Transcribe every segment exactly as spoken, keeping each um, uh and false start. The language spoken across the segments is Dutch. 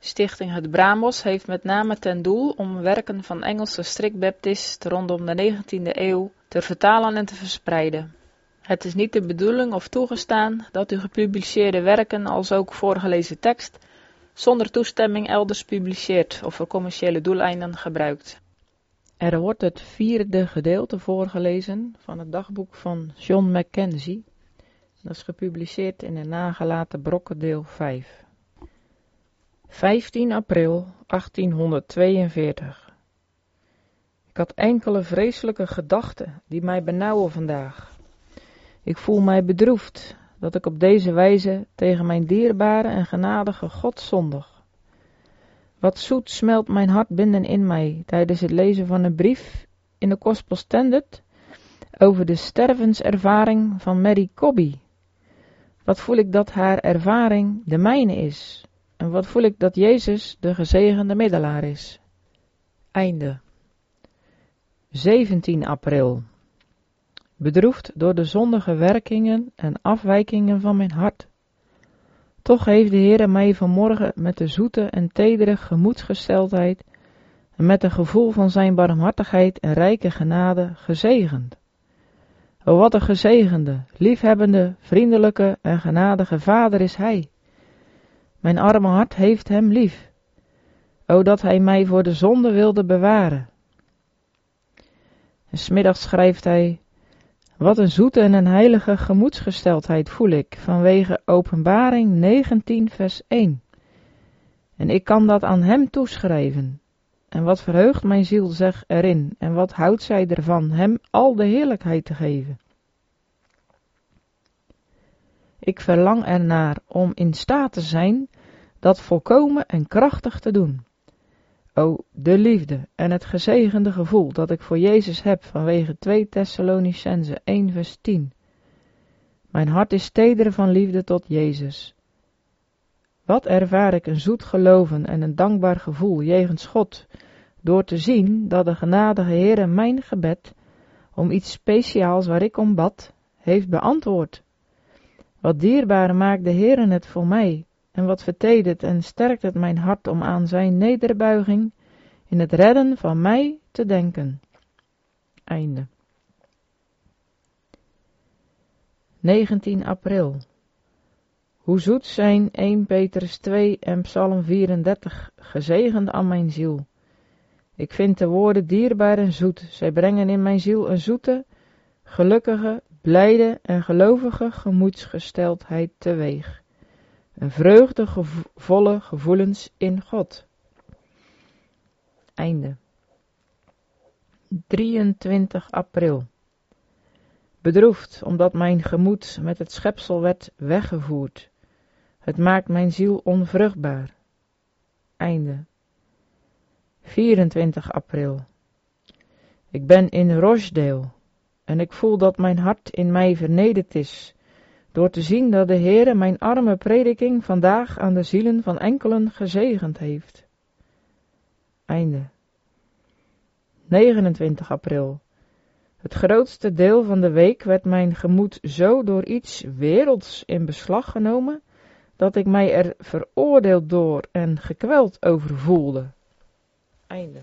Stichting Het Bramos heeft met name ten doel om werken van Engelse strikbaptisten rondom de negentiende eeuw te vertalen en te verspreiden. Het is niet de bedoeling of toegestaan dat u gepubliceerde werken als ook voorgelezen tekst zonder toestemming elders publiceert of voor commerciële doeleinden gebruikt. Er wordt het vierde gedeelte voorgelezen van het dagboek van John Mackenzie. Dat is gepubliceerd in de nagelaten brokken deel vijf. vijftien april achttienhonderdtweeënveertig. Ik had enkele vreselijke gedachten die mij benauwen vandaag. Ik voel mij bedroefd dat ik op deze wijze tegen mijn dierbare en genadige God zondig. Wat zoet smelt mijn hart binnenin mij tijdens het lezen van een brief in de Gospel Standard over de stervenservaring van Mary Cobby. Wat voel ik dat haar ervaring de mijne is en wat voel ik dat Jezus de gezegende middelaar is. Einde. zeventien april. Bedroefd door de zondige werkingen en afwijkingen van mijn hart. Toch heeft de Heere mij vanmorgen met de zoete en tedere gemoedsgesteldheid en met een gevoel van zijn barmhartigheid en rijke genade gezegend. O, wat een gezegende, liefhebbende, vriendelijke en genadige Vader is Hij. Mijn arme hart heeft Hem lief. O, dat Hij mij voor de zonde wilde bewaren. En 's middags schrijft hij: wat een zoete en een heilige gemoedsgesteldheid voel ik vanwege Openbaring negentien vers één. En ik kan dat aan Hem toeschrijven. En wat verheugt mijn ziel zich erin en wat houdt zij ervan Hem al de heerlijkheid te geven. Ik verlang ernaar om in staat te zijn dat volkomen en krachtig te doen. O, de liefde en het gezegende gevoel dat ik voor Jezus heb vanwege twee Thessalonicenzen één vers tien. Mijn hart is teder van liefde tot Jezus. Wat ervaar ik een zoet geloven en een dankbaar gevoel jegens God, door te zien dat de genadige Heere mijn gebed, om iets speciaals waar ik om bad, heeft beantwoord. Wat dierbaar maakt de Heere het voor mij, en wat vertedert en sterkt het mijn hart om aan zijn nederbuiging in het redden van mij te denken. Einde. negentien april. Hoe zoet zijn eerste Petrus twee en Psalm vierendertig gezegend aan mijn ziel. Ik vind de woorden dierbaar en zoet. Zij brengen in mijn ziel een zoete, gelukkige, blijde en gelovige gemoedsgesteldheid teweeg. Een vreugdevolle gevoelens in God. Einde. drieëntwintig april. Bedroefd omdat mijn gemoed met het schepsel werd weggevoerd. Het maakt mijn ziel onvruchtbaar. Einde. vierentwintig april. Ik ben in Rochdale en ik voel dat mijn hart in mij vernederd is, door te zien dat de Heere mijn arme prediking vandaag aan de zielen van enkelen gezegend heeft. Einde. negenentwintig april. Het grootste deel van de week werd mijn gemoed zo door iets werelds in beslag genomen, dat ik mij er veroordeeld door en gekweld over voelde. Einde.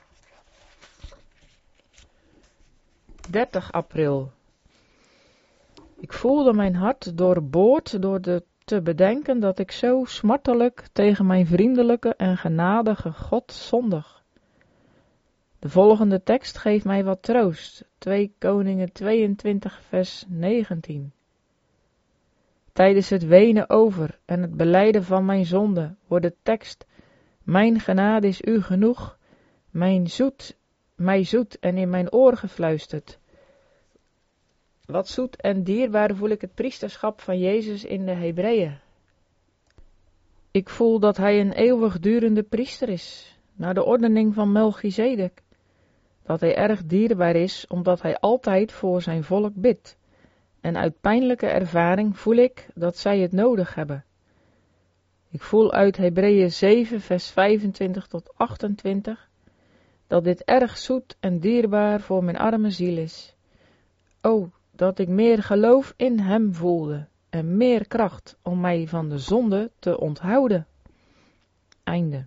dertig april. Ik voelde mijn hart doorboord door de, te bedenken dat ik zo smartelijk tegen mijn vriendelijke en genadige God zondig. De volgende tekst geeft mij wat troost. twee Koningen tweeëntwintig vers negentien. Tijdens het wenen over en het belijden van mijn zonde wordt de tekst: mijn genade is u genoeg, mijn zoet, mij zoet en in mijn oor gefluisterd. Wat zoet en dierbaar voel ik het priesterschap van Jezus in de Hebreeën. Ik voel dat hij een eeuwigdurende priester is, naar de ordening van Melchizedek. Dat hij erg dierbaar is, omdat hij altijd voor zijn volk bidt. En uit pijnlijke ervaring voel ik dat zij het nodig hebben. Ik voel uit Hebreeën zeven vers vijfentwintig tot achtentwintig dat dit erg zoet en dierbaar voor mijn arme ziel is. O, dat ik meer geloof in hem voelde en meer kracht om mij van de zonde te onthouden. Einde.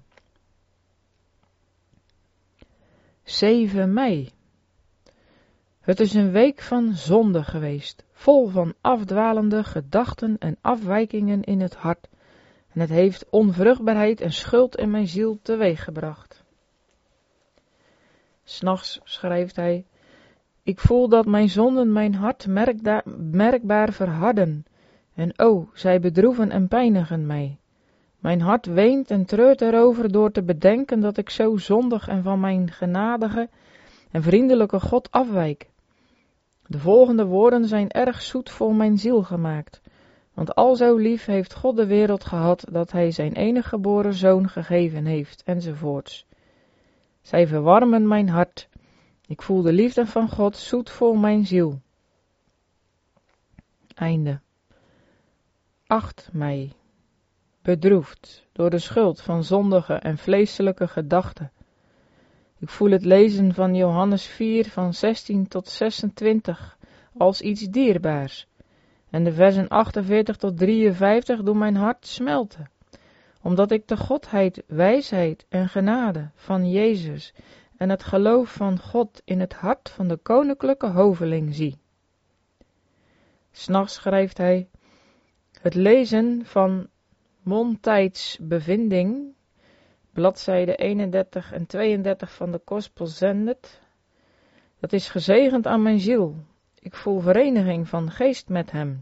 zeven mei. Het is een week van zonde geweest, vol van afdwalende gedachten en afwijkingen in het hart, en het heeft onvruchtbaarheid en schuld in mijn ziel teweeggebracht. 'S Nachts schrijft hij: Ik voel dat mijn zonden mijn hart merkda- merkbaar verharden, en o, zij bedroeven en pijnigen mij. Mijn hart weent en treurt erover door te bedenken dat ik zo zondig en van mijn genadige en vriendelijke God afwijk. De volgende woorden zijn erg zoet voor mijn ziel gemaakt, want al zo lief heeft God de wereld gehad dat hij zijn enige geboren zoon gegeven heeft, enzovoorts. Zij verwarmen mijn hart. Ik voel de liefde van God zoet voor mijn ziel. Einde. acht mei. Bedroefd door de schuld van zondige en vleeselijke gedachten. Ik voel het lezen van Johannes vier van zestien tot zesentwintig als iets dierbaars. En de versen achtenveertig tot drieënvijftig doen mijn hart smelten, omdat ik de godheid, wijsheid en genade van Jezus en het geloof van God in het hart van de koninklijke hoveling zie. 'S Nachts schrijft hij: Het lezen van Montaids bevinding, bladzijde eenendertig en tweeëndertig van de Gospel zendet, dat is gezegend aan mijn ziel. Ik voel vereniging van geest met hem.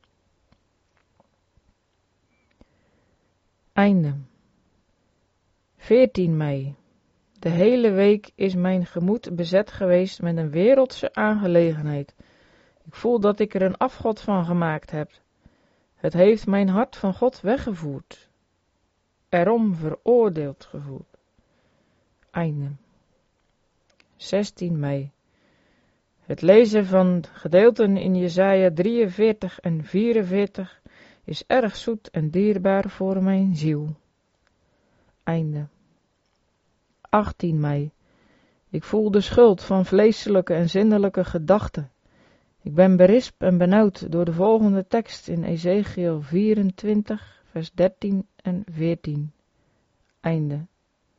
Einde. veertien mei. De hele week is mijn gemoed bezet geweest met een wereldse aangelegenheid. Ik voel dat ik er een afgod van gemaakt heb. Het heeft mijn hart van God weggevoerd. Erom veroordeeld gevoeld. Einde. zestien mei. Het lezen van gedeelten in Jesaja drieënveertig en vierenveertig is erg zoet en dierbaar voor mijn ziel. Einde. achttien mei. Ik voel de schuld van vleeselijke en zinnelijke gedachten. Ik ben berispt en benauwd door de volgende tekst in Ezekiel vierentwintig, vers dertien en veertien. Einde.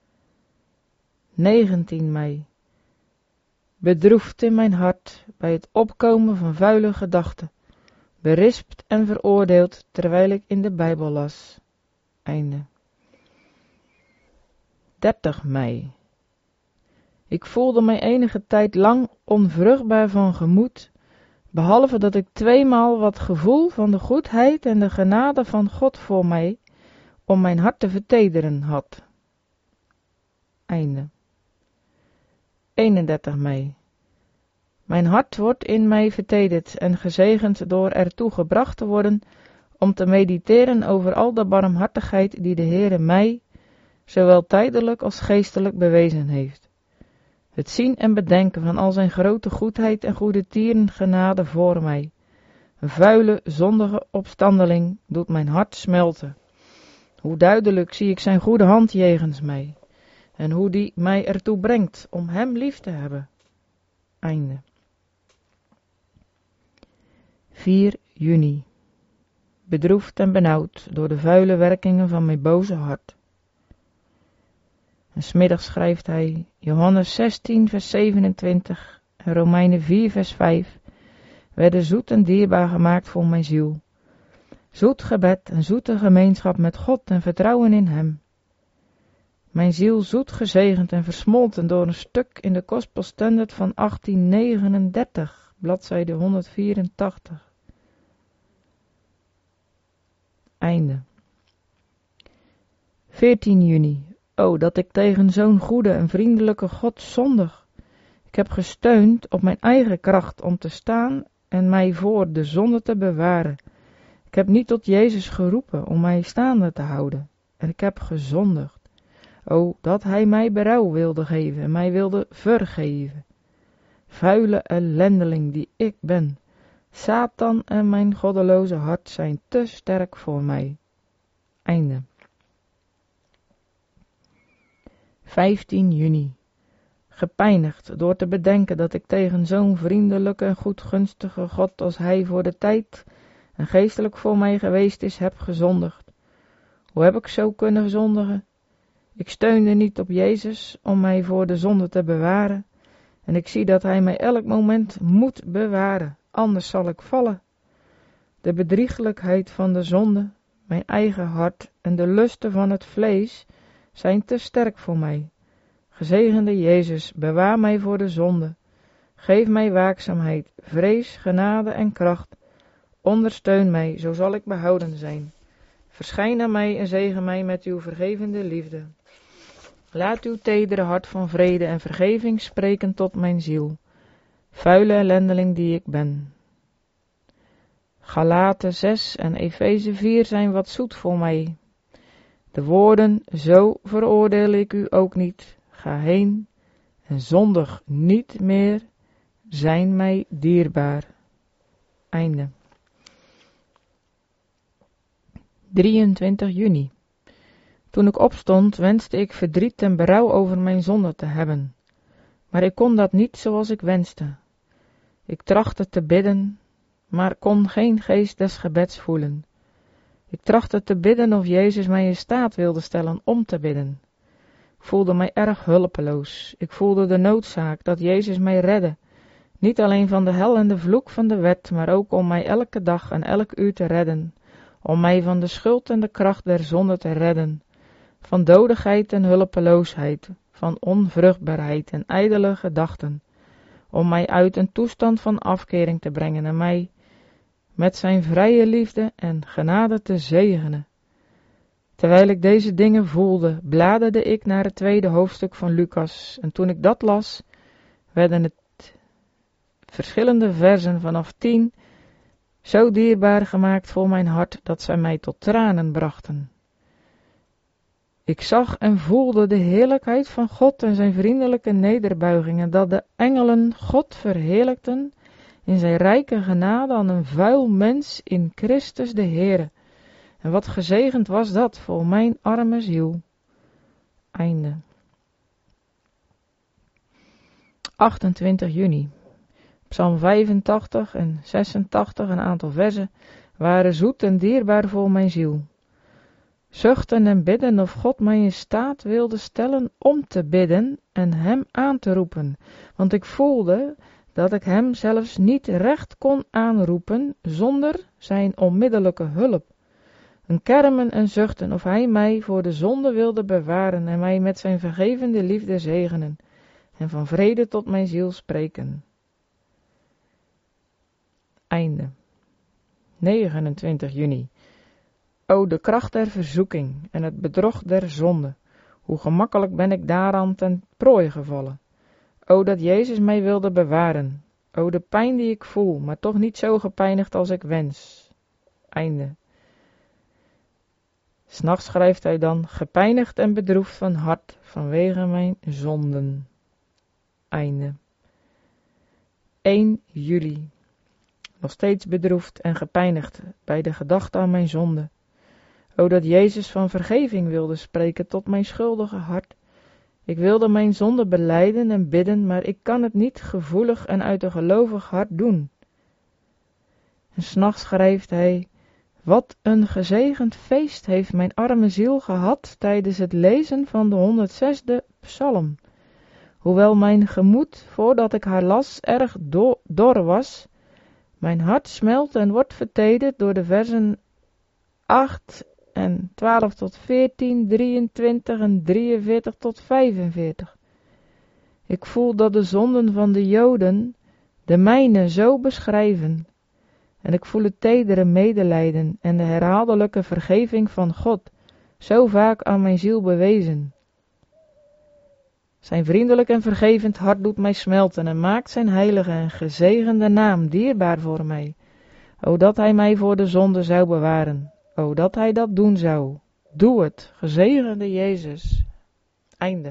negentien mei. Bedroefd in mijn hart bij het opkomen van vuile gedachten, berispt en veroordeeld terwijl ik in de Bijbel las. Einde. dertig mei. Ik voelde mij enige tijd lang onvruchtbaar van gemoed, behalve dat ik tweemaal wat gevoel van de goedheid en de genade van God voor mij, om mijn hart te vertederen had. Einde. eenendertig mei. Mijn hart wordt in mij vertederd en gezegend door ertoe gebracht te worden om te mediteren over al de barmhartigheid die de Heere mij, zowel tijdelijk als geestelijk, bewezen heeft. Het zien en bedenken van al zijn grote goedheid en goede tieren genade voor mij. Een vuile, zondige opstandeling doet mijn hart smelten. Hoe duidelijk zie ik zijn goede hand jegens mij, en hoe die mij ertoe brengt om hem lief te hebben. Einde. vier juni. Bedroefd en benauwd door de vuile werkingen van mijn boze hart. En 's middags schrijft hij Johannes zestien vers zevenentwintig en Romeinen vier vers vijf werden zoet en dierbaar gemaakt voor mijn ziel. Zoet gebed en zoete gemeenschap met God en vertrouwen in hem. Mijn ziel zoet gezegend en versmolten door een stuk in de Gospel Standard van achttien negenendertig, bladzijde honderdvierentachtig. Einde. veertien juni. O, dat ik tegen zo'n goede en vriendelijke God zondig. Ik heb gesteund op mijn eigen kracht om te staan en mij voor de zonde te bewaren. Ik heb niet tot Jezus geroepen om mij staande te houden. En ik heb gezondigd. O, dat hij mij berouw wilde geven en mij wilde vergeven. Vuile ellendeling die ik ben. Satan en mijn goddeloze hart zijn te sterk voor mij. Einde. vijftien juni. Gepijnigd door te bedenken dat ik tegen zo'n vriendelijke en goedgunstige God als hij voor de tijd en geestelijk voor mij geweest is, heb gezondigd. Hoe heb ik zo kunnen zondigen? Ik steunde niet op Jezus om mij voor de zonde te bewaren. En ik zie dat Hij mij elk moment moet bewaren, anders zal ik vallen. De bedriegelijkheid van de zonde, mijn eigen hart en de lusten van het vlees zijn te sterk voor mij. Gezegende Jezus, bewaar mij voor de zonde. Geef mij waakzaamheid, vrees, genade en kracht. Ondersteun mij, zo zal ik behouden zijn. Verschijn aan mij en zegen mij met uw vergevende liefde. Laat uw tedere hart van vrede en vergeving spreken tot mijn ziel. Vuile ellendeling die ik ben. Galaten zes en Efeze vier zijn wat zoet voor mij. De woorden, zo veroordeel ik u ook niet. Ga heen en zondig niet meer, zijn mij dierbaar. Einde. drieëntwintig juni. Toen ik opstond, wenste ik verdriet en berouw over mijn zonde te hebben. Maar ik kon dat niet zoals ik wenste. Ik trachtte te bidden, maar kon geen geest des gebeds voelen. Ik trachtte te bidden of Jezus mij in staat wilde stellen om te bidden. Ik voelde mij erg hulpeloos. Ik voelde de noodzaak dat Jezus mij redde. Niet alleen van de hel en de vloek van de wet, maar ook om mij elke dag en elk uur te redden. Om mij van de schuld en de kracht der zonde te redden. Van dodigheid en hulpeloosheid, van onvruchtbaarheid en ijdele gedachten. Om mij uit een toestand van afkering te brengen en mij met zijn vrije liefde en genade te zegenen. Terwijl ik deze dingen voelde, bladerde ik naar het tweede hoofdstuk van Lucas. En toen ik dat las, werden het verschillende versen vanaf tien zo dierbaar gemaakt voor mijn hart, dat zij mij tot tranen brachten. Ik zag en voelde de heerlijkheid van God en zijn vriendelijke nederbuigingen, dat de engelen God verheerlijkten in zijn rijke genade aan een vuil mens in Christus de Heere. En wat gezegend was dat voor mijn arme ziel. Einde. achtentwintig juni. Psalm vijfentachtig en zesentachtig, een aantal verzen, waren zoet en dierbaar voor mijn ziel. Zuchten en bidden of God mij in staat wilde stellen om te bidden en hem aan te roepen, want ik voelde dat ik hem zelfs niet recht kon aanroepen zonder zijn onmiddellijke hulp. Een kermen en zuchten of hij mij voor de zonde wilde bewaren en mij met zijn vergevende liefde zegenen en van vrede tot mijn ziel spreken. Einde. negenentwintig juni. O, de kracht der verzoeking en het bedrog der zonde, hoe gemakkelijk ben ik daaraan ten prooi gevallen. O, dat Jezus mij wilde bewaren. O, de pijn die ik voel, maar toch niet zo gepijnigd als ik wens. Einde. 'S Nachts schrijft hij dan, gepijnigd en bedroefd van hart vanwege mijn zonden. Einde. één juli. Nog steeds bedroefd en gepijnigd bij de gedachte aan mijn zonde. O, dat Jezus van vergeving wilde spreken tot mijn schuldige hart. Ik wilde mijn zonde belijden en bidden, maar ik kan het niet gevoelig en uit een gelovig hart doen. En 's nachts schrijft hij, wat een gezegend feest heeft mijn arme ziel gehad tijdens het lezen van de honderdzesde psalm. Hoewel mijn gemoed, voordat ik haar las, erg do- dor was, mijn hart smelt en wordt vertederd door de versen acht en twaalf tot veertien, drieëntwintig en drieënveertig tot vijfenveertig. Ik voel dat de zonden van de Joden de mijne zo beschrijven. En ik voel het tedere medelijden en de herhaaldelijke vergeving van God zo vaak aan mijn ziel bewezen. Zijn vriendelijk en vergevend hart doet mij smelten en maakt zijn heilige en gezegende naam dierbaar voor mij. O, dat hij mij voor de zonde zou bewaren. O, dat hij dat doen zou. Doe het, gezegende Jezus. Einde.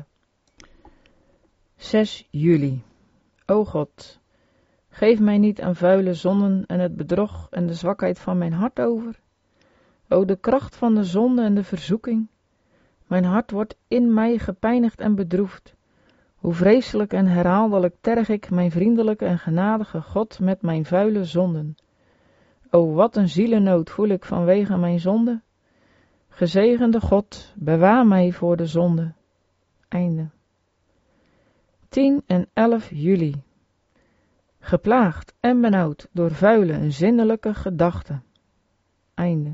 zes juli. O God, geef mij niet aan vuile zonden en het bedrog en de zwakheid van mijn hart over. O, de kracht van de zonde en de verzoeking. Mijn hart wordt in mij gepijnigd en bedroefd. Hoe vreselijk en herhaaldelijk terg ik mijn vriendelijke en genadige God met mijn vuile zonden. O, wat een zielennood voel ik vanwege mijn zonde. Gezegende God, bewaar mij voor de zonde. Einde. tien en elf juli. Geplaagd en benauwd door vuile en zinnelijke gedachten. Einde.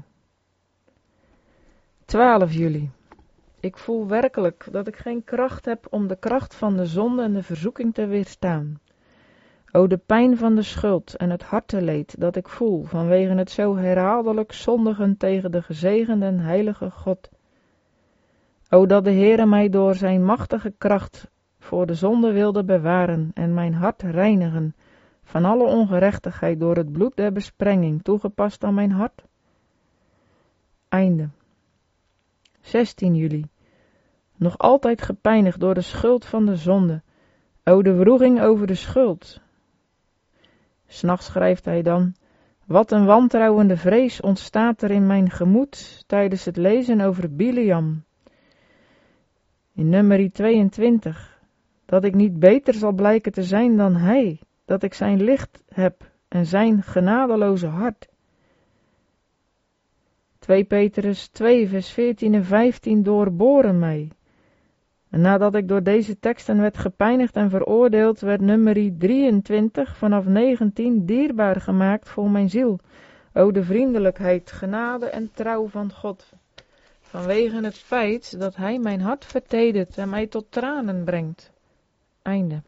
twaalf juli. Ik voel werkelijk dat ik geen kracht heb om de kracht van de zonde en de verzoeking te weerstaan. O de pijn van de schuld en het harteleed dat ik voel vanwege het zo herhaaldelijk zondigen tegen de gezegende en heilige God. O dat de Heere mij door zijn machtige kracht voor de zonde wilde bewaren en mijn hart reinigen van alle ongerechtigheid door het bloed der besprenging toegepast aan mijn hart. Einde. zestien juli. Nog altijd gepijnigd door de schuld van de zonde. O de wroeging over de schuld. 'S Nachts schrijft hij dan: wat een wantrouwende vrees ontstaat er in mijn gemoed tijdens het lezen over Biliam. In nummer tweeëntwintig, dat ik niet beter zal blijken te zijn dan hij, dat ik zijn licht heb en zijn genadeloze hart. twee Petrus twee vers veertien en vijftien doorboren mij. En nadat ik door deze teksten werd gepijnigd en veroordeeld, werd nummer drieëntwintig vanaf negentien dierbaar gemaakt voor mijn ziel. O de vriendelijkheid, genade en trouw van God, vanwege het feit dat hij mijn hart vertedert en mij tot tranen brengt. Einde.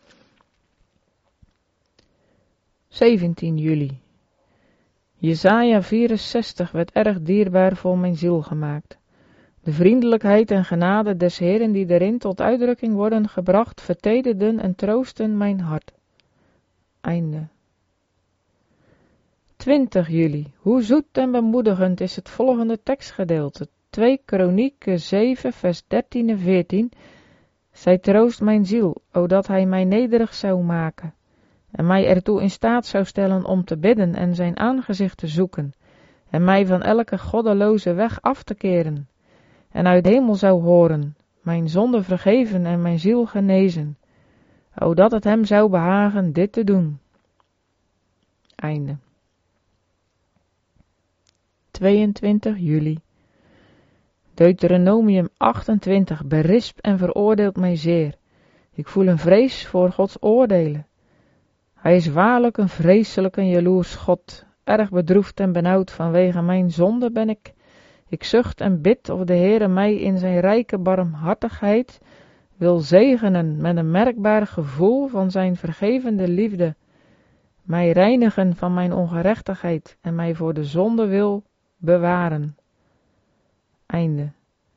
zeventien juli. Jesaja vierenzestig werd erg dierbaar voor mijn ziel gemaakt. De vriendelijkheid en genade des Heeren die erin tot uitdrukking worden gebracht, vertederden en troosten mijn hart. Einde. twintig juli. Hoe zoet en bemoedigend is het volgende tekstgedeelte. twee Kronieken zeven vers dertien en veertien. Zij troost mijn ziel, o dat hij mij nederig zou maken, en mij ertoe in staat zou stellen om te bidden en zijn aangezicht te zoeken, en mij van elke goddeloze weg af te keren, en uit de hemel zou horen, mijn zonde vergeven en mijn ziel genezen, o dat het hem zou behagen dit te doen. Einde. tweeëntwintig juli. Deuteronomium achtentwintig berispt en veroordeelt mij zeer. Ik voel een vrees voor Gods oordelen. Hij is waarlijk een vreselijk en jaloers God. Erg bedroefd en benauwd vanwege mijn zonde ben ik. Ik zucht en bid of de Heere mij in zijn rijke barmhartigheid wil zegenen met een merkbaar gevoel van zijn vergevende liefde, mij reinigen van mijn ongerechtigheid en mij voor de zonde wil bewaren. Einde.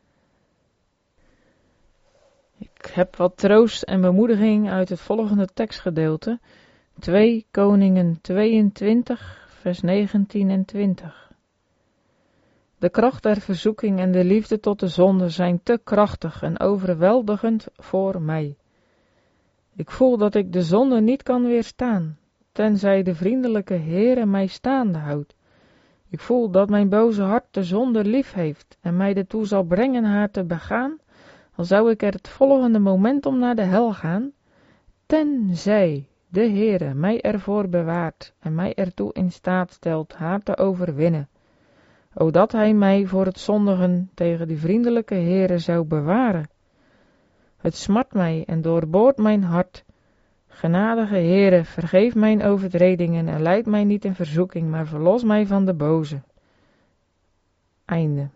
Ik heb wat troost en bemoediging uit het volgende tekstgedeelte. twee Koningen tweeëntwintig vers negentien en twintig. De kracht der verzoeking en de liefde tot de zonde zijn te krachtig en overweldigend voor mij. Ik voel dat ik de zonde niet kan weerstaan, tenzij de vriendelijke Heere mij staande houdt. Ik voel dat mijn boze hart de zonde lief heeft en mij ertoe zal brengen haar te begaan, al zou ik er het volgende moment om naar de hel gaan, tenzij de Heere mij ervoor bewaart en mij ertoe in staat stelt haar te overwinnen. O dat hij mij voor het zondigen tegen die vriendelijke Heere zou bewaren. Het smart mij en doorboort mijn hart. Genadige Heere, vergeef mijn overtredingen en leid mij niet in verzoeking, maar verlos mij van de boze. Einde.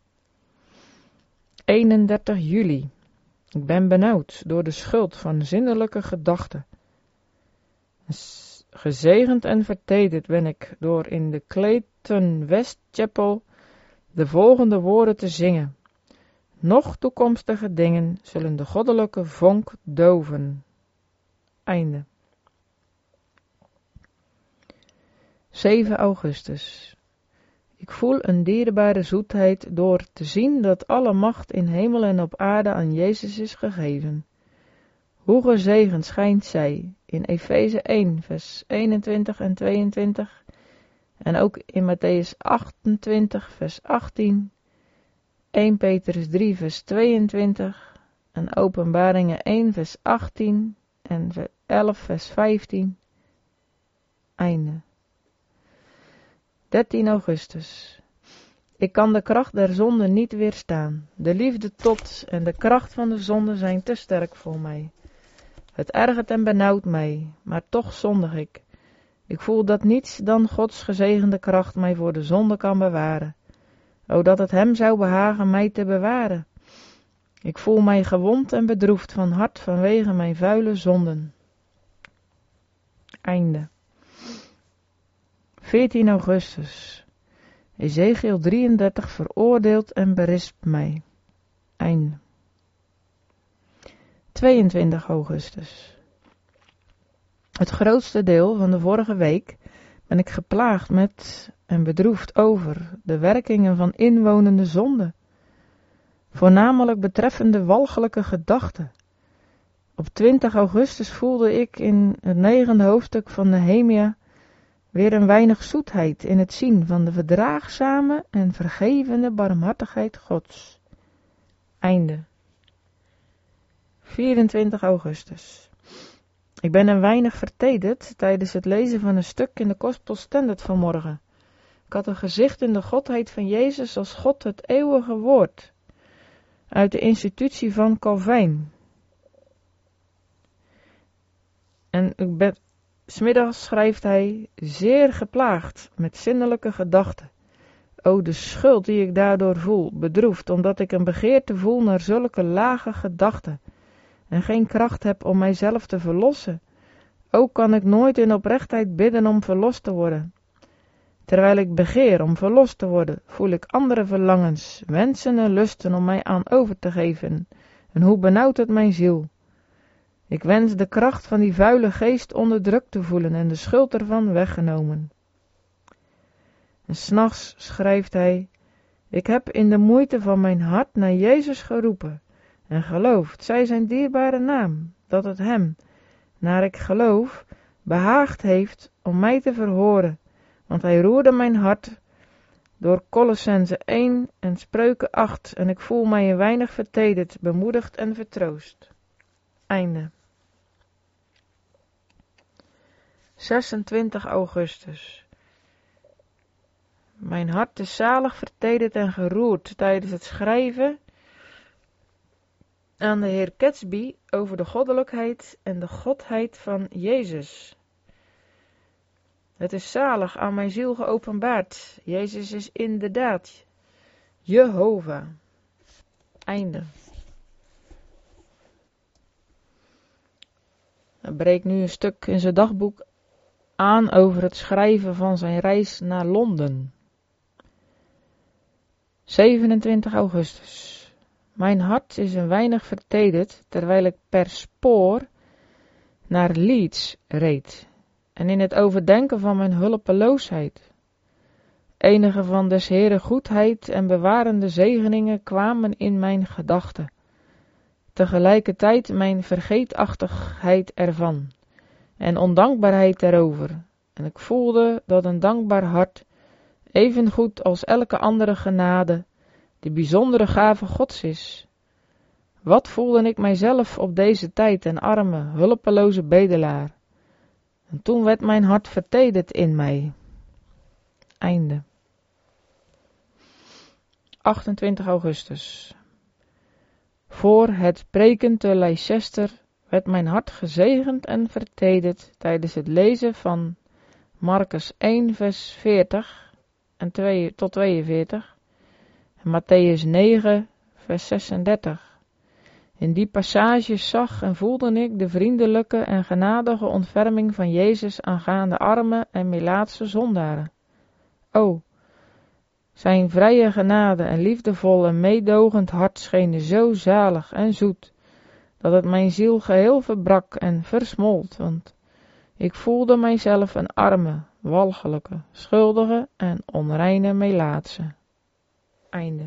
eenendertig juli. Ik ben benauwd door de schuld van zinnelijke gedachten. Gezegend en vertederd ben ik door in de Clayton West Chapel de volgende woorden te zingen. Nog toekomstige dingen zullen de goddelijke vonk doven. Einde. zeven augustus. Ik voel een dierbare zoetheid door te zien dat alle macht in hemel en op aarde aan Jezus is gegeven. Hoe gezegend schijnt zij in Efeze één vers eenentwintig en tweeëntwintig en ook in Matthäus achtentwintig vers achttien, eerste Petrus drie vers tweeëntwintig en Openbaringen één vers achttien en elf vers vijftien. Einde. dertien augustus. Ik kan de kracht der zonde niet weerstaan. De liefde tot en de kracht van de zonde zijn te sterk voor mij. Het ergert en benauwt mij, maar toch zondig ik. Ik voel dat niets dan Gods gezegende kracht mij voor de zonde kan bewaren. O, dat het hem zou behagen mij te bewaren. Ik voel mij gewond en bedroefd van hart vanwege mijn vuile zonden. Einde. veertien augustus. Ezechiel drieëndertig veroordeelt en berispt mij. Einde. tweeëntwintig augustus. Het grootste deel van de vorige week ben ik geplaagd met en bedroefd over de werkingen van inwonende zonde, voornamelijk betreffende walgelijke gedachten. Op twintig augustus voelde ik in het negende hoofdstuk van Nehemia weer een weinig zoetheid in het zien van de verdraagzame en vergevende barmhartigheid Gods. Einde. vierentwintig augustus. Ik ben een weinig vertederd tijdens het lezen van een stuk in de Gospel Standard vanmorgen. Ik had een gezicht in de godheid van Jezus als God het eeuwige woord, uit de institutie van Calvijn. En ik ben, 's middags schrijft hij, zeer geplaagd met zinnelijke gedachten. O, de schuld die ik daardoor voel, bedroefd, omdat ik een begeerte voel naar zulke lage gedachten, en geen kracht heb om mijzelf te verlossen. Ook kan ik nooit in oprechtheid bidden om verlost te worden. Terwijl ik begeer om verlost te worden, voel ik andere verlangens, wensen en lusten om mij aan over te geven. En hoe benauwt het mijn ziel. Ik wens de kracht van die vuile geest onderdrukt te voelen en de schuld ervan weggenomen. En 's nachts schrijft hij, ik heb in de moeite van mijn hart naar Jezus geroepen en geloofd, zij zijn dierbare naam, dat het hem, naar ik geloof, behaagd heeft om mij te verhoren, want hij roerde mijn hart door Kolossenzen één en Spreuken acht en ik voel mij een weinig vertederd, bemoedigd en vertroost. Einde. zesentwintig augustus. Mijn hart is zalig vertederd en geroerd tijdens het schrijven aan de heer Catsby over de goddelijkheid en de godheid van Jezus. Het is zalig aan mijn ziel geopenbaard. Jezus is inderdaad Jehovah. Einde. Hij breekt nu een stuk in zijn dagboek aan over het schrijven van zijn reis naar Londen. zevenentwintig augustus. Mijn hart is een weinig vertederd terwijl ik per spoor naar Leeds reed en in het overdenken van mijn hulpeloosheid. Enige van des Heeren goedheid en bewarende zegeningen kwamen in mijn gedachten. Tegelijkertijd mijn vergeetachtigheid ervan en ondankbaarheid erover. En ik voelde dat een dankbaar hart, evengoed als elke andere genade, de bijzondere gave Gods is. Wat voelde ik mijzelf op deze tijd een arme, hulpeloze bedelaar. En toen werd mijn hart vertederd in mij. Einde. achtentwintig augustus. Voor het preken te Leicester werd mijn hart gezegend en vertederd tijdens het lezen van Marcus één vers veertig en twee tot tweeënveertig en Matthäus negen vers zesendertig. In die passages zag en voelde ik de vriendelijke en genadige ontferming van Jezus aangaande arme en melaatse zondaren. O, zijn vrije genade en liefdevol en meedogend hart schenen zo zalig en zoet, dat het mijn ziel geheel verbrak en versmolt, want ik voelde mijzelf een arme, walgelijke, schuldige en onreine melaatse. Einde.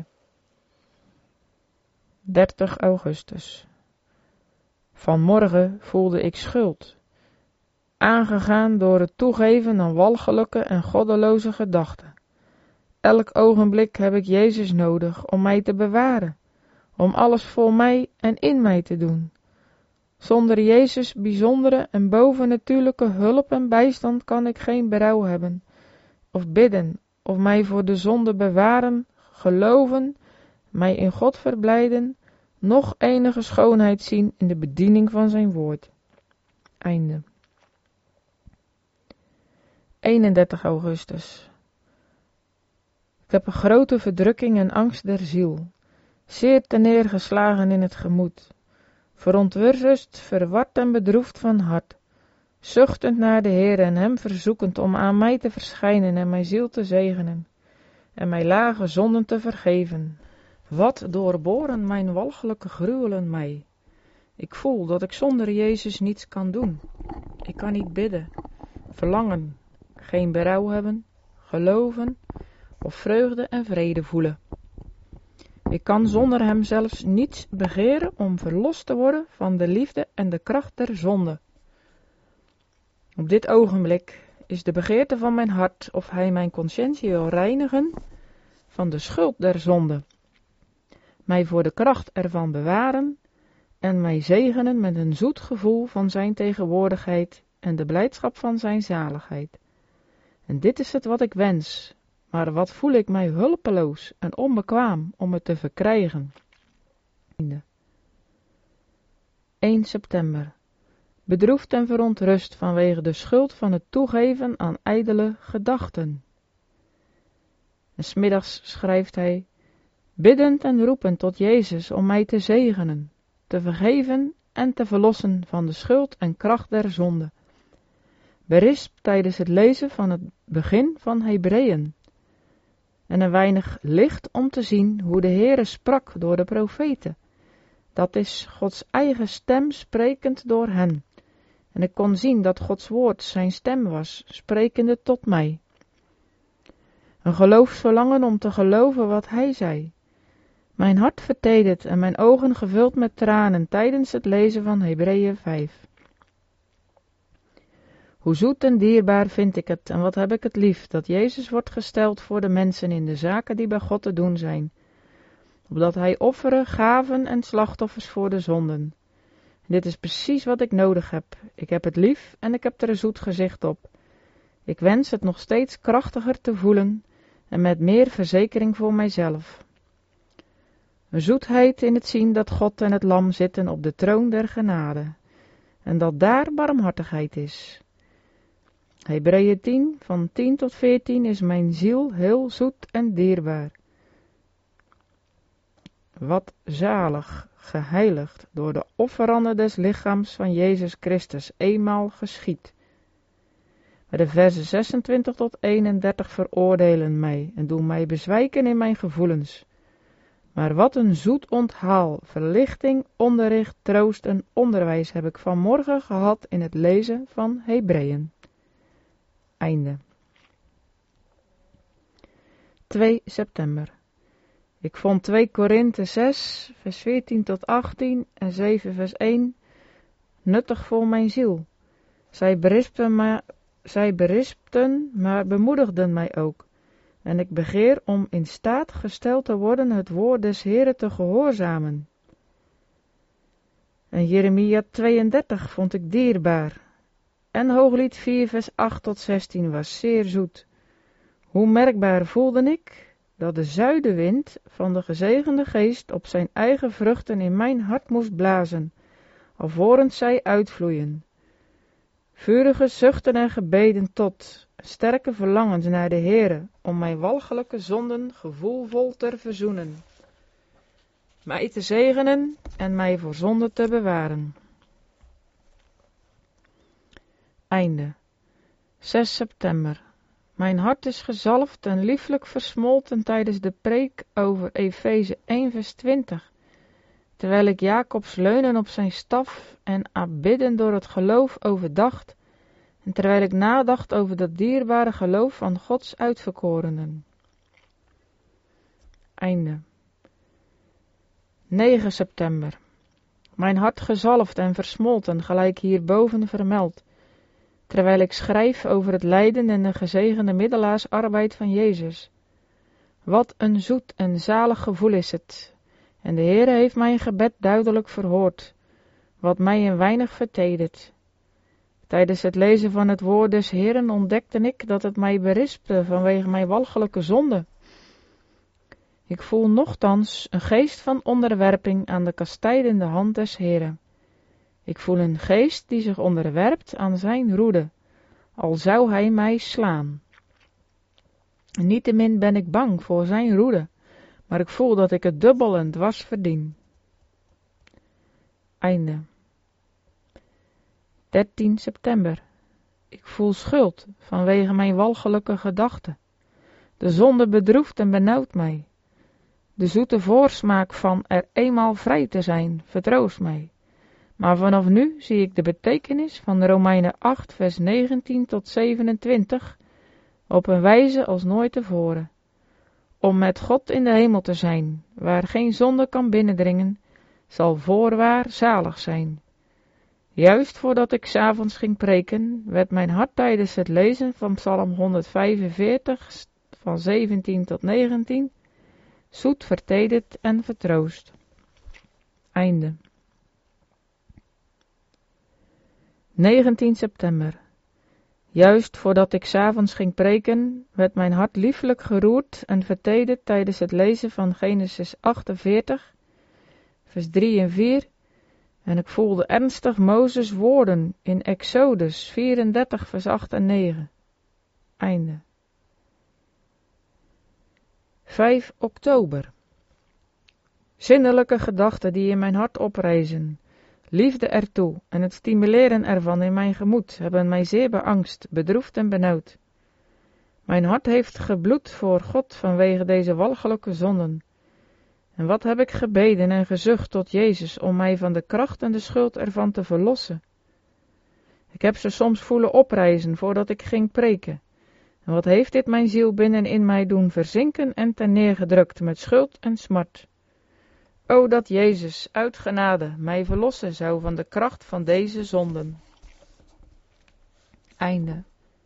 dertig augustus. Vanmorgen voelde ik schuld, aangegaan door het toegeven aan walgelijke en goddeloze gedachten. Elk ogenblik heb ik Jezus nodig om mij te bewaren, om alles voor mij en in mij te doen. Zonder Jezus' bijzondere en bovennatuurlijke hulp en bijstand kan ik geen berouw hebben, of bidden, of mij voor de zonde bewaren, geloven, mij in God verblijden, nog enige schoonheid zien in de bediening van zijn woord. Einde. eenendertig augustus. Ik heb een grote verdrukking en angst der ziel, zeer teneergeslagen in het gemoed, verontrust, verward en bedroefd van hart, zuchtend naar de Heer en hem verzoekend om aan mij te verschijnen en mijn ziel te zegenen, en mijn lage zonden te vergeven. Wat doorboren mijn walgelijke gruwelen mij. Ik voel dat ik zonder Jezus niets kan doen. Ik kan niet bidden, verlangen, geen berouw hebben, geloven of vreugde en vrede voelen. Ik kan zonder hem zelfs niets begeren om verlost te worden van de liefde en de kracht der zonde. Op dit ogenblik is de begeerte van mijn hart of hij mijn conscientie wil reinigen van de schuld der zonde, mij voor de kracht ervan bewaren en mij zegenen met een zoet gevoel van zijn tegenwoordigheid en de blijdschap van zijn zaligheid. En dit is het wat ik wens, maar wat voel ik mij hulpeloos en onbekwaam om het te verkrijgen. één september. Bedroefd en verontrust vanwege de schuld van het toegeven aan ijdele gedachten. En 's middags schrijft hij, biddend en roepend tot Jezus om mij te zegenen, te vergeven en te verlossen van de schuld en kracht der zonde. Berispt tijdens het lezen van het begin van Hebreeën. En een weinig licht om te zien hoe de Heere sprak door de profeten. Dat is Gods eigen stem sprekend door hen. En ik kon zien dat Gods woord zijn stem was, sprekende tot mij. Een geloofsverlangen om te geloven wat hij zei. Mijn hart vertederd en mijn ogen gevuld met tranen tijdens het lezen van Hebreeën vijf. Hoe zoet en dierbaar vind ik het en wat heb ik het lief, dat Jezus wordt gesteld voor de mensen in de zaken die bij God te doen zijn, opdat hij offeren, gaven en slachtoffers voor de zonden. Dit is precies wat ik nodig heb. Ik heb het lief en ik heb er een zoet gezicht op. Ik wens het nog steeds krachtiger te voelen en met meer verzekering voor mijzelf. Een zoetheid in het zien dat God en het Lam zitten op de troon der genade en dat daar barmhartigheid is. Hebreeën tien, van tien tot veertien is mijn ziel heel zoet en dierbaar. Wat zalig, geheiligd door de offeranden des lichaams van Jezus Christus eenmaal geschied. Maar de versen zesentwintig tot eenendertig veroordelen mij en doen mij bezwijken in mijn gevoelens. Maar wat een zoet onthaal, verlichting, onderricht, troost en onderwijs heb ik vanmorgen gehad in het lezen van Hebreeën. Einde. twee september. Ik vond twee Korinthe zes, vers veertien tot achttien en zeven vers één nuttig voor mijn ziel. Zij berispten, maar, zij berispten, maar bemoedigden mij ook. En ik begeer om in staat gesteld te worden het woord des Heeren te gehoorzamen. En Jeremia tweeëndertig vond ik dierbaar. En Hooglied vier vers acht tot zestien was zeer zoet. Hoe merkbaar voelde ik dat de zuidenwind van de gezegende geest op zijn eigen vruchten in mijn hart moest blazen, alvorens zij uitvloeien. Vurige zuchten en gebeden tot, sterke verlangens naar de Heere, om mijn walgelijke zonden gevoelvol te verzoenen, mij te zegenen en mij voor zonde te bewaren. Einde. zes september. Mijn hart is gezalfd en lieflijk versmolten tijdens de preek over Efeze één vers twintig, terwijl ik Jacobs leunen op zijn staf en aanbidden door het geloof overdacht, en terwijl ik nadacht over dat dierbare geloof van Gods uitverkorenen. Einde. negen september. Mijn hart gezalfd en versmolten, gelijk hierboven vermeld, terwijl ik schrijf over het lijden en de gezegende middelaarsarbeid van Jezus. Wat een zoet en zalig gevoel is het, en de Heere heeft mijn gebed duidelijk verhoord, wat mij een weinig vertedert. Tijdens het lezen van het woord des Heeren ontdekte ik dat het mij berispte vanwege mijn walgelijke zonde. Ik voel nochtans een geest van onderwerping aan de kastijdende hand des Heren. Ik voel een geest die zich onderwerpt aan zijn roede, al zou hij mij slaan. Niettemin ben ik bang voor zijn roede, maar ik voel dat ik het dubbel en dwars verdien. Einde. dertien september. Ik voel schuld vanwege mijn walgelijke gedachten. De zonde bedroeft en benauwt mij. De zoete voorsmaak van er eenmaal vrij te zijn vertroost mij. Maar vanaf nu zie ik de betekenis van Romeinen acht vers negentien tot zevenentwintig op een wijze als nooit tevoren. Om met God in de hemel te zijn, waar geen zonde kan binnendringen, zal voorwaar zalig zijn. Juist voordat ik 's avonds ging preken, werd mijn hart tijdens het lezen van Psalm honderdvijfenveertig van zeventien tot negentien zoet vertederd en vertroost. Einde. negentien september. Juist voordat ik 's avonds ging preken, werd mijn hart liefelijk geroerd en vertederd tijdens het lezen van Genesis achtenveertig, vers drie en vier, en ik voelde ernstig Mozes woorden in Exodus vierendertig, vers acht en negen. Einde. vijf oktober. Zinnelijke gedachten die in mijn hart oprezen, liefde ertoe en het stimuleren ervan in mijn gemoed hebben mij zeer beangst, bedroefd en benauwd. Mijn hart heeft gebloed voor God vanwege deze walgelijke zonden. En wat heb ik gebeden en gezucht tot Jezus om mij van de kracht en de schuld ervan te verlossen. Ik heb ze soms voelen oprijzen voordat ik ging preken. En wat heeft dit mijn ziel binnenin mij doen verzinken en ten neergedrukt met schuld en smart. O dat Jezus uit genade mij verlossen zou van de kracht van deze zonden. Einde.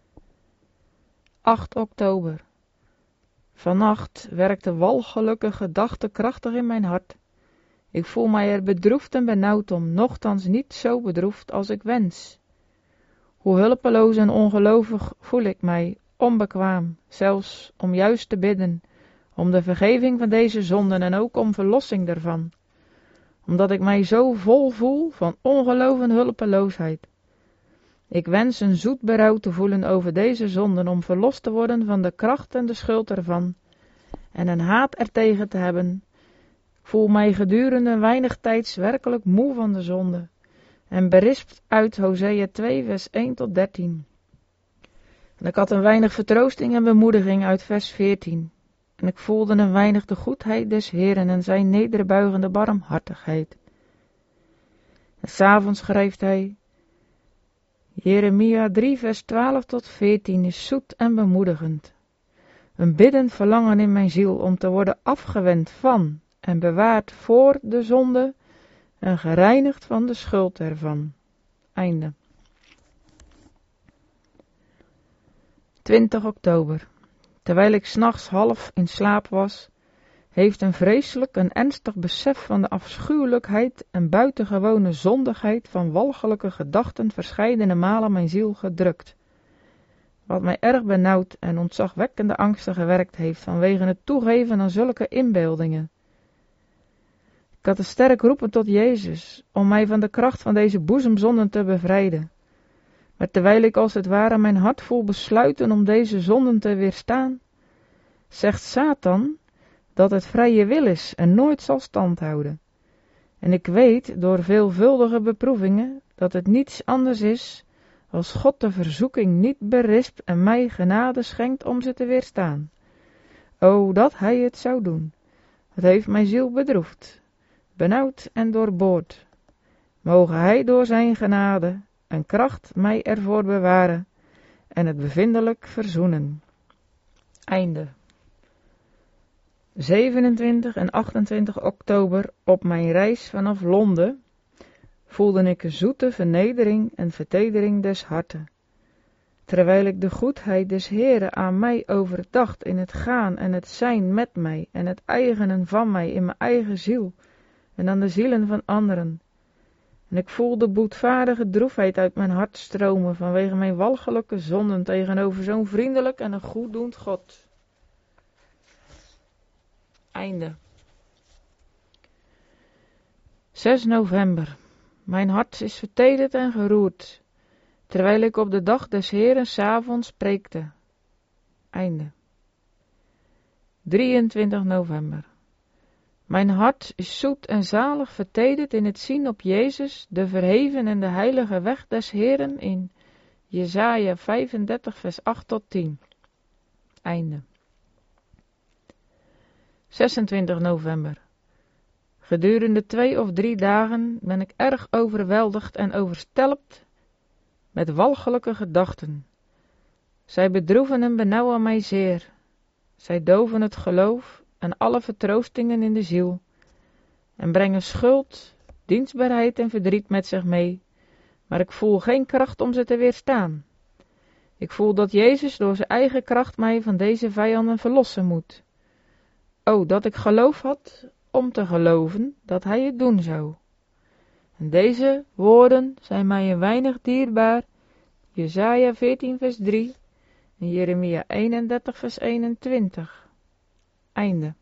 acht oktober. Vannacht werkt de walgelijke gedachte krachtig in mijn hart. Ik voel mij er bedroefd en benauwd om, nochtans niet zo bedroefd als ik wens. Hoe hulpeloos en ongelovig voel ik mij, onbekwaam, zelfs om juist te bidden, om de vergeving van deze zonden en ook om verlossing daarvan, omdat ik mij zo vol voel van ongeloof en hulpeloosheid. Ik wens een zoet berouw te voelen over deze zonden om verlost te worden van de kracht en de schuld ervan, en een haat ertegen te hebben. Ik voel mij gedurende weinig tijds werkelijk moe van de zonde, en berispt uit Hosea twee vers één tot dertien. En ik had een weinig vertroosting en bemoediging uit vers veertien. En ik voelde een weinig de goedheid des Heeren en zijn nederbuigende barmhartigheid. En 's avonds schrijft hij, Jeremia drie vers twaalf tot veertien is zoet en bemoedigend. Een biddend verlangen in mijn ziel om te worden afgewend van en bewaard voor de zonde en gereinigd van de schuld ervan. Einde. twintig oktober. Terwijl ik 's nachts half in slaap was, heeft een vreselijk en ernstig besef van de afschuwelijkheid en buitengewone zondigheid van walgelijke gedachten verscheidene malen mijn ziel gedrukt, wat mij erg benauwd en ontzagwekkende angsten gewerkt heeft vanwege het toegeven aan zulke inbeeldingen. Ik had een sterk roepen tot Jezus, om mij van de kracht van deze boezemzonden te bevrijden. Maar terwijl ik als het ware mijn hart voel besluiten om deze zonden te weerstaan, zegt Satan dat het vrije wil is en nooit zal standhouden. En ik weet door veelvuldige beproevingen dat het niets anders is als God de verzoeking niet berispt en mij genade schenkt om ze te weerstaan. O, dat hij het zou doen. Het heeft mijn ziel bedroefd, benauwd en doorboord. Moge hij door zijn genade en kracht mij ervoor bewaren en het bevindelijk verzoenen. Einde. zevenentwintig en achtentwintig oktober op mijn reis vanaf Londen voelde ik een zoete vernedering en vertedering des harten. Terwijl ik de goedheid des Heeren aan mij overdacht in het gaan en het zijn met mij en het eigenen van mij in mijn eigen ziel en aan de zielen van anderen. En ik voelde boetvaardige droefheid uit mijn hart stromen vanwege mijn walgelijke zonden tegenover zo'n vriendelijk en een goeddoend God. Einde. zes november. Mijn hart is vertederd en geroerd, terwijl ik op de dag des Heeren 's avonds preekte. Einde. drieëntwintig november. Mijn hart is zoet en zalig vertederd in het zien op Jezus, de verheven en de heilige weg des Heeren, in Jesaja vijfendertig vers acht tot tien. Einde. zesentwintig november. Gedurende twee of drie dagen ben ik erg overweldigd en overstelpt met walgelijke gedachten. Zij bedroeven en benauwen mij zeer. Zij doven het geloof en alle vertroostingen in de ziel en brengen schuld, dienstbaarheid en verdriet met zich mee, maar ik voel geen kracht om ze te weerstaan. Ik voel dat Jezus door zijn eigen kracht mij van deze vijanden verlossen moet. O, dat ik geloof had om te geloven dat hij het doen zou. En deze woorden zijn mij een weinig dierbaar, Jesaja veertien vers drie en Jeremia eenendertig vers eenentwintig. Einde.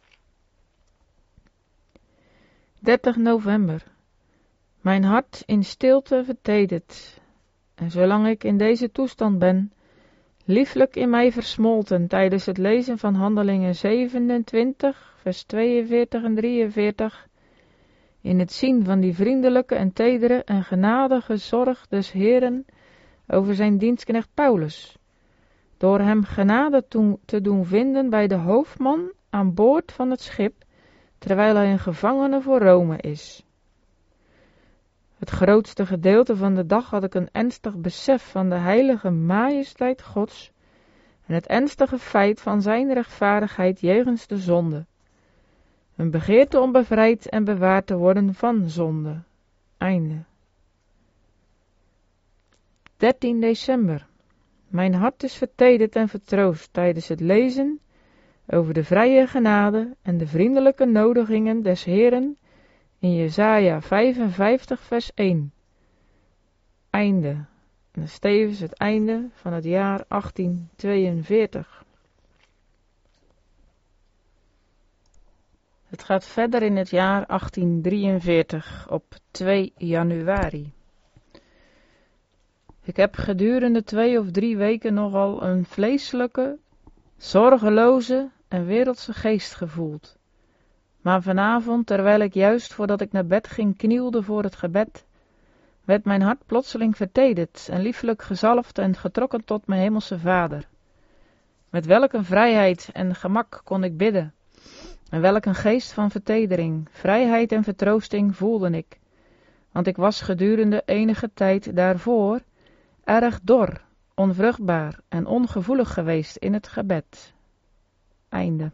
dertig november. Mijn hart in stilte vertederd, en zolang ik in deze toestand ben, lieflijk in mij versmolten tijdens het lezen van Handelingen zevenentwintig, vers tweeënveertig en drieënveertig, in het zien van die vriendelijke en tedere en genadige zorg des Heeren over zijn dienstknecht Paulus, door hem genade te doen vinden bij de hoofdman aan boord van het schip, terwijl hij een gevangene voor Rome is. Het grootste gedeelte van de dag had ik een ernstig besef van de heilige majesteit Gods en het ernstige feit van zijn rechtvaardigheid jegens de zonde. Een begeerte om bevrijd en bewaard te worden van zonde. Einde. dertien december. Mijn hart is vertederd en vertroost tijdens het lezen over de vrije genade en de vriendelijke nodigingen des Heeren in Jesaja vijfenvijftig vers één. Einde. En dat is tevens het einde van het jaar achttien tweeënveertig. Het gaat verder in het jaar achttien drieënveertig op twee januari. Ik heb gedurende twee of drie weken nogal een vleeselijke, zorgeloze en wereldse geest gevoeld. Maar vanavond, terwijl ik juist voordat ik naar bed ging knielde voor het gebed, werd mijn hart plotseling vertederd en liefelijk gezalfd en getrokken tot mijn hemelse Vader. Met welk een vrijheid en gemak kon ik bidden, en welk een geest van vertedering, vrijheid en vertroosting voelde ik, want ik was gedurende enige tijd daarvoor erg dor, onvruchtbaar en ongevoelig geweest in het gebed. Einde.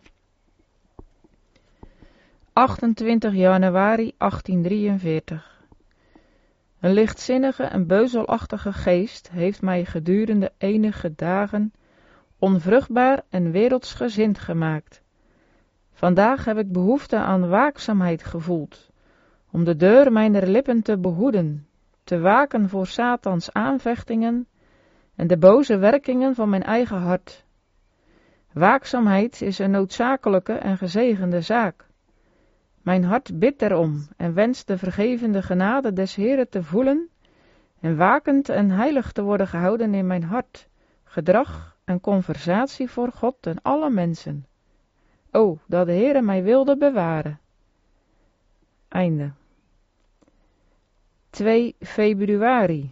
achtentwintig januari achttien drieënveertig. Een lichtzinnige en beuzelachtige geest heeft mij gedurende enige dagen onvruchtbaar en wereldsgezind gemaakt. Vandaag heb ik behoefte aan waakzaamheid gevoeld, om de deur mijner lippen te behoeden, te waken voor Satans aanvechtingen en de boze werkingen van mijn eigen hart. Waakzaamheid is een noodzakelijke en gezegende zaak. Mijn hart bidt erom en wenst de vergevende genade des Heeren te voelen en wakend en heilig te worden gehouden in mijn hart, gedrag en conversatie voor God en alle mensen. O, dat de Heere mij wilde bewaren. Einde. twee februari.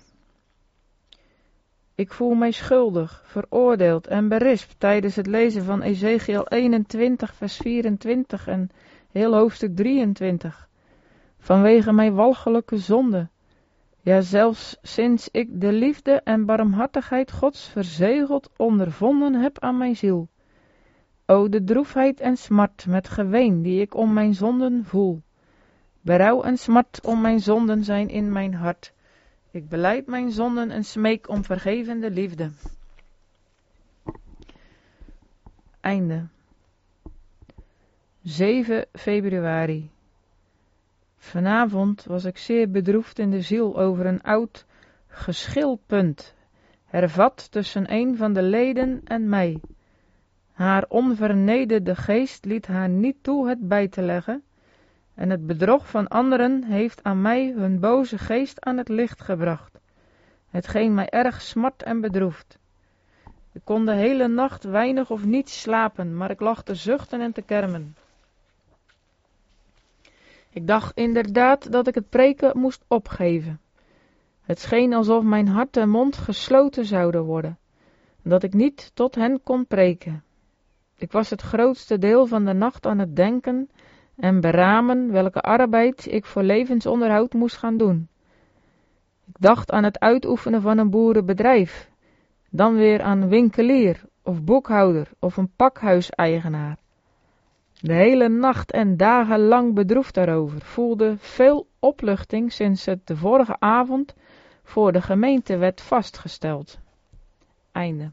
Ik voel mij schuldig, veroordeeld en berispt tijdens het lezen van Ezekiel eenentwintig vers vierentwintig en heel hoofdstuk drieëntwintig, vanwege mijn walgelijke zonde. Ja, zelfs sinds ik de liefde en barmhartigheid Gods verzegeld ondervonden heb aan mijn ziel. O, de droefheid en smart met geween die ik om mijn zonden voel. Berouw en smart om mijn zonden zijn in mijn hart. Ik belijd mijn zonden en smeek om vergevende liefde. Einde. zeven februari. Vanavond was ik zeer bedroefd in de ziel over een oud geschilpunt, hervat tussen een van de leden en mij. Haar onvernederde geest liet haar niet toe het bij te leggen, en het bedrog van anderen heeft aan mij hun boze geest aan het licht gebracht, hetgeen mij erg smart en bedroeft. Ik kon de hele nacht weinig of niet slapen, maar ik lag te zuchten en te kermen. Ik dacht inderdaad dat ik het preken moest opgeven. Het scheen alsof mijn hart en mond gesloten zouden worden, en dat ik niet tot hen kon preken. Ik was het grootste deel van de nacht aan het denken en beramen welke arbeid ik voor levensonderhoud moest gaan doen. Ik dacht aan het uitoefenen van een boerenbedrijf, dan weer aan winkelier of boekhouder of een pakhuiseigenaar. De hele nacht en dagen lang bedroefd daarover, voelde veel opluchting sinds het de vorige avond voor de gemeente werd vastgesteld. Einde.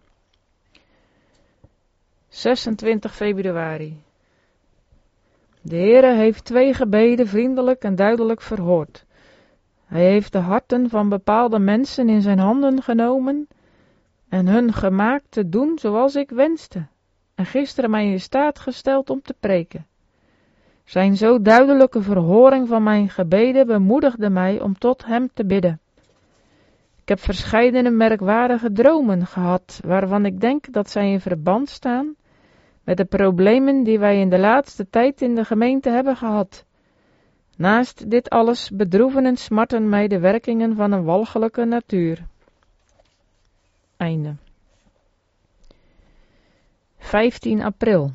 zesentwintig februari. De Heere heeft twee gebeden vriendelijk en duidelijk verhoord. Hij heeft de harten van bepaalde mensen in zijn handen genomen en hun gemaakt te doen zoals ik wenste, en gisteren mij in staat gesteld om te preken. Zijn zo duidelijke verhoring van mijn gebeden bemoedigde mij om tot hem te bidden. Ik heb verscheidene merkwaardige dromen gehad, waarvan ik denk dat zij in verband staan met de problemen die wij in de laatste tijd in de gemeente hebben gehad. Naast dit alles bedroeven en smarten mij de werkingen van een walgelijke natuur. Einde. vijftien april.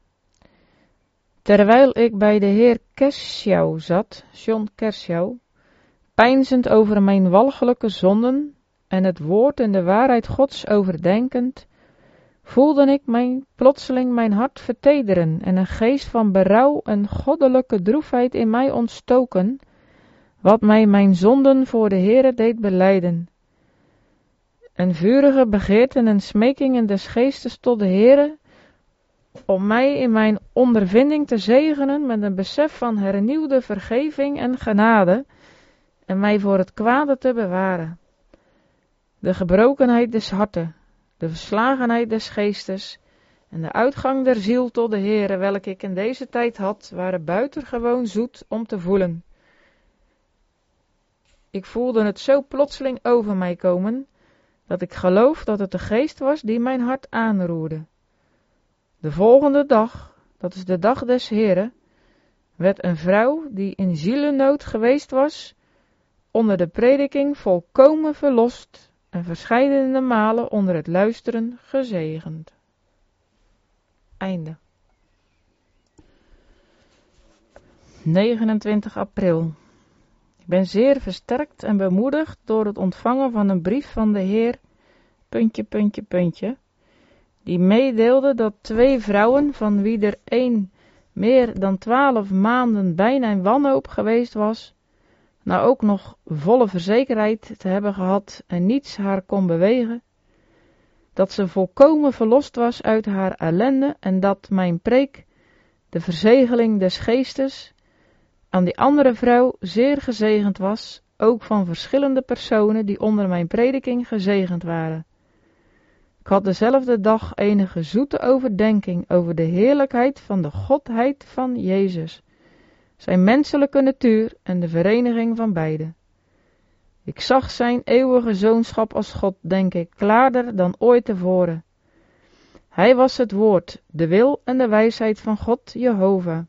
Terwijl ik bij de heer Kershaw zat, John Kershaw, peinzend over mijn walgelijke zonden en het woord en de waarheid Gods overdenkend, voelde ik mijn, plotseling mijn hart vertederen en een geest van berouw en goddelijke droefheid in mij ontstoken, wat mij mijn zonden voor de Heere deed belijden. En vurige begeerten en smekingen des geestes tot de Heere, om mij in mijn ondervinding te zegenen met een besef van hernieuwde vergeving en genade, en mij voor het kwade te bewaren. De gebrokenheid des harten, de verslagenheid des geestes en de uitgang der ziel tot de Heere, welke ik in deze tijd had, waren buitengewoon zoet om te voelen. Ik voelde het zo plotseling over mij komen, dat ik geloof dat het de geest was die mijn hart aanroerde. De volgende dag, dat is de dag des Heeren, werd een vrouw die in zielennood geweest was, onder de prediking volkomen verlost en verscheidene malen onder het luisteren gezegend. Einde. negenentwintig april. Ik ben zeer versterkt en bemoedigd door het ontvangen van een brief van de Heer, puntje, puntje, puntje, die meedeelde dat twee vrouwen, van wie er één meer dan twaalf maanden bijna in wanhoop geweest was, nou ook nog volle verzekerheid te hebben gehad en niets haar kon bewegen, dat ze volkomen verlost was uit haar ellende en dat mijn preek, de verzegeling des geestes, aan die andere vrouw zeer gezegend was, ook van verschillende personen die onder mijn prediking gezegend waren. Ik had dezelfde dag enige zoete overdenking over de heerlijkheid van de Godheid van Jezus, zijn menselijke natuur en de vereniging van beide. Ik zag zijn eeuwige zoonschap als God, denk ik, klaarder dan ooit tevoren. Hij was het woord, de wil en de wijsheid van God Jehovah.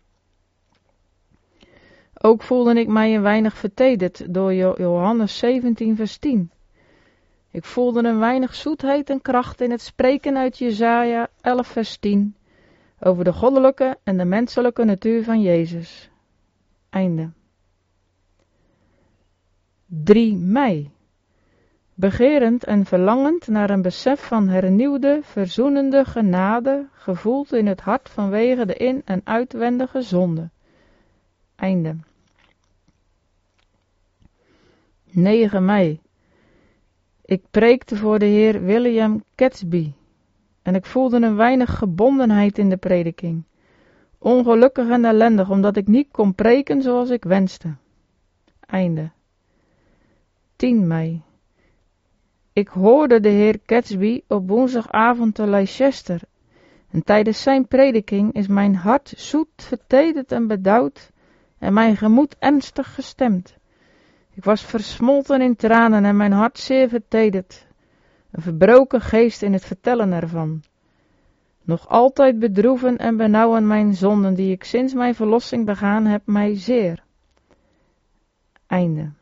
Ook voelde ik mij een weinig vertederd door Johannes zeventien vers tien. Ik voelde een weinig zoetheid en kracht in het spreken uit Jesaja elf vers tien over de goddelijke en de menselijke natuur van Jezus. Einde. drie mei. Begerend en verlangend naar een besef van hernieuwde, verzoenende genade, gevoeld in het hart vanwege de in- en uitwendige zonde. Einde. negen mei. Ik preekte voor de heer William Catesby en ik voelde een weinig gebondenheid in de prediking. Ongelukkig en ellendig, omdat ik niet kon preken zoals ik wenste. Einde. tien mei. Ik hoorde de heer Catesby op woensdagavond te Leicester En tijdens zijn prediking is mijn hart zoet, vertederd en bedauwd en mijn gemoed ernstig gestemd. Ik was versmolten in tranen en mijn hart zeer vertederd, een verbroken geest in het vertellen ervan. Nog altijd bedroeven en benauwen mijn zonden, die ik sinds mijn verlossing begaan heb, mij zeer. Einde.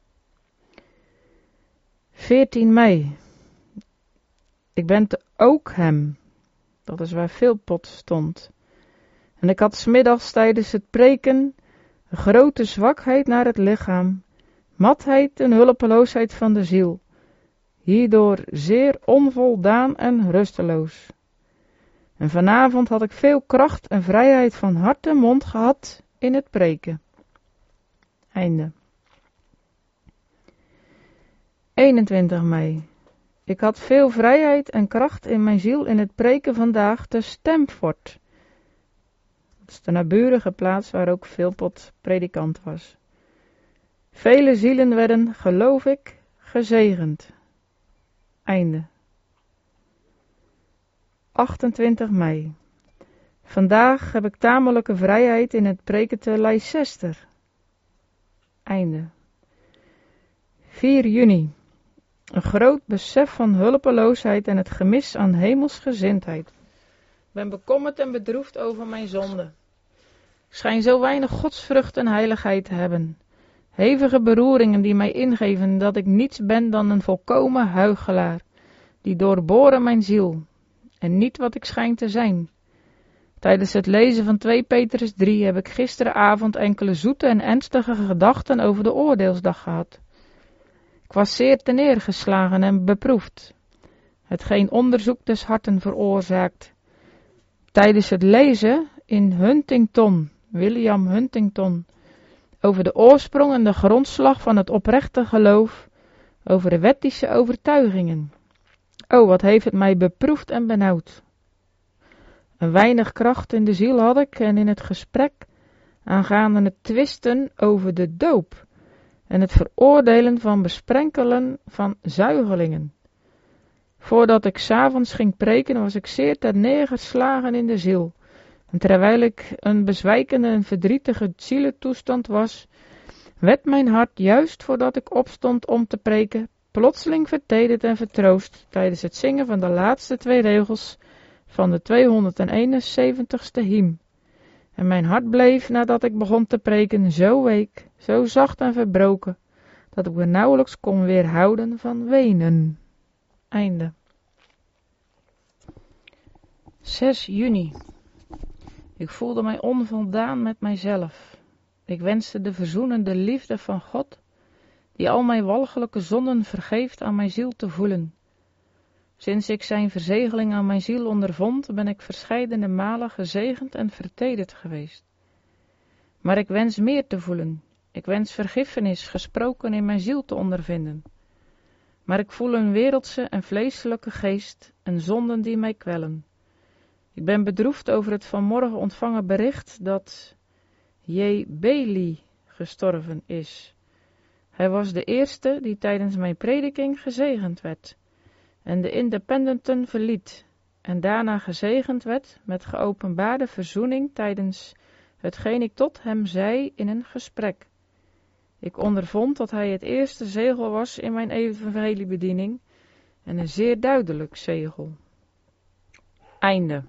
veertien mei. Ik ben te Oakham. Dat is waar Philpot stond. En ik had 's middags tijdens het preken een grote zwakheid naar het lichaam, matheid en hulpeloosheid van de ziel, hierdoor zeer onvoldaan en rusteloos. En vanavond had ik veel kracht en vrijheid van hart en mond gehad in het preken. Einde. eenentwintig mei. Ik had veel vrijheid en kracht in mijn ziel in het preken vandaag te Stamford. Dat is de naburige plaats waar ook Philpot predikant was. Vele zielen werden, geloof ik, gezegend. Einde. achtentwintig mei. Vandaag heb ik tamelijke vrijheid in het preken te Leicester. Einde. vier juni. Een groot besef van hulpeloosheid en het gemis aan hemelsgezindheid. Ik ben bekommerd en bedroefd over mijn zonde. Ik schijn zo weinig godsvrucht en heiligheid te hebben. Hevige beroeringen die mij ingeven dat ik niets ben dan een volkomen huichelaar, die doorboren mijn ziel, en niet wat ik schijn te zijn. Tijdens het lezen van twee Petrus drie heb ik gisteravond enkele zoete en ernstige gedachten over de oordeelsdag gehad. Ik was zeer terneergeslagen en beproefd, hetgeen onderzoek des harten veroorzaakt. Tijdens het lezen in Huntington, William Huntington, over de oorsprong en de grondslag van het oprechte geloof, over de wettische overtuigingen. O, wat heeft het mij beproefd en benauwd. Een weinig kracht in de ziel had ik en in het gesprek aangaande het twisten over de doop en het veroordelen van besprenkelen van zuigelingen. Voordat ik 's avonds ging preken was ik zeer terneergeslagen in de ziel. En terwijl ik een bezwijkende en verdrietige zielentoestand was, werd mijn hart juist voordat ik opstond om te preken, plotseling vertederd en vertroost tijdens het zingen van de laatste twee regels van de tweehonderdeenenzeventigste hymn. En mijn hart bleef, nadat ik begon te preken, zo week, zo zacht en verbroken, dat ik me nauwelijks kon weerhouden van wenen. Einde. zes juni. Ik voelde mij onvoldaan met mijzelf. Ik wenste de verzoenende liefde van God, die al mijn walgelijke zonden vergeeft, aan mijn ziel te voelen. Sinds ik zijn verzegeling aan mijn ziel ondervond, ben ik verscheidene malen gezegend en vertederd geweest. Maar ik wens meer te voelen. Ik wens vergiffenis gesproken in mijn ziel te ondervinden. Maar ik voel een wereldse en vleeselijke geest en zonden die mij kwellen. Ik ben bedroefd over het vanmorgen ontvangen bericht dat J. Bailey gestorven is. Hij was de eerste die tijdens mijn prediking gezegend werd en de Independenten verliet en daarna gezegend werd met geopenbaarde verzoening tijdens hetgeen ik tot hem zei in een gesprek. Ik ondervond dat hij het eerste zegel was in mijn evangeliebediening en een zeer duidelijk zegel. Einde.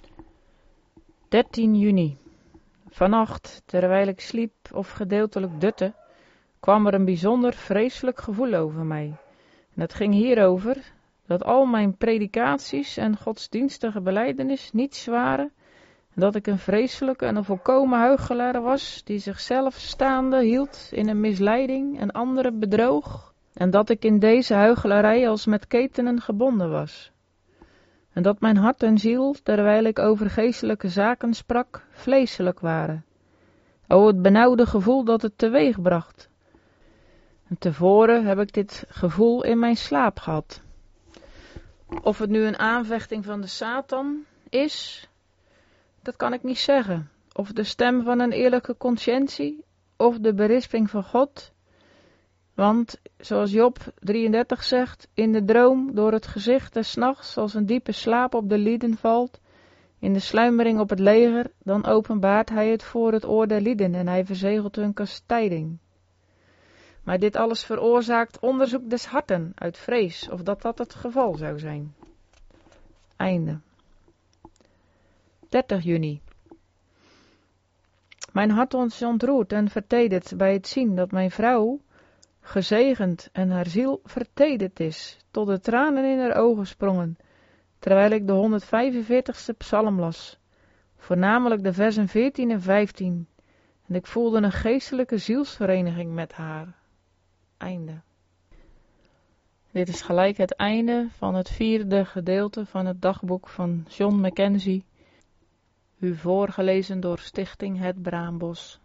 dertien juni. Vannacht, terwijl ik sliep of gedeeltelijk dutte, kwam er een bijzonder vreselijk gevoel over mij. En het ging hierover dat al mijn predikaties en godsdienstige belijdenis niets waren, en dat ik een vreselijke en een volkomen huichelaar was, die zichzelf staande hield in een misleiding en anderen bedroog, en dat ik in deze huichelarij als met ketenen gebonden was. En dat mijn hart en ziel, terwijl ik over geestelijke zaken sprak, vleeselijk waren. O, het benauwde gevoel dat het teweeg bracht. En tevoren heb ik dit gevoel in mijn slaap gehad. Of het nu een aanvechting van de Satan is, dat kan ik niet zeggen. Of de stem van een eerlijke conscientie, of de berisping van God. Want, zoals Job drieëndertig zegt, in de droom door het gezicht des nachts als een diepe slaap op de lieden valt, in de sluimering op het leger, dan openbaart hij het voor het oor der lieden en hij verzegelt hun kastijding. Maar dit alles veroorzaakt onderzoek des harten, uit vrees, of dat dat het geval zou zijn. Einde. dertig juni. Mijn hart is ontroerd en vertederd bij het zien dat mijn vrouw gezegend en haar ziel vertederd is, tot de tranen in haar ogen sprongen, terwijl ik de honderdvijfenveertigste psalm las, voornamelijk de versen veertien en vijftien, en ik voelde een geestelijke zielsvereniging met haar. Einde. Dit is gelijk het einde van het vierde gedeelte van het dagboek van John Mackenzie, u voorgelezen door Stichting Het Braambos.